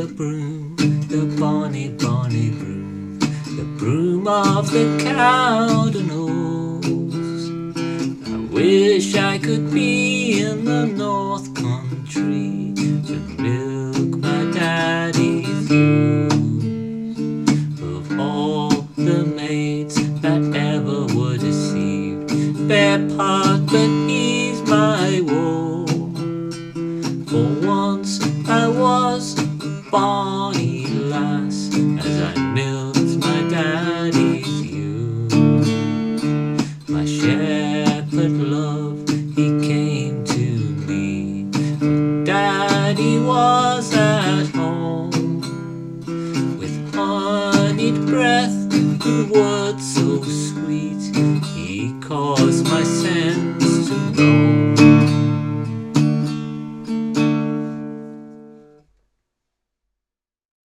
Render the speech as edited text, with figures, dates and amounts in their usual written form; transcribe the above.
the broom, the bonny, bonny broom, the broom of the Cowdenos. I wish I could be in the North Country to milk my daddy's ewes. Of all the maids that ever were deceived, bear part, but he's my woe. For once I was a bonny lass as I milked my daddy's ewes. My shepherd love, he came to me when daddy was at home, with honeyed breath and words so sweet, he caused my sense to roam.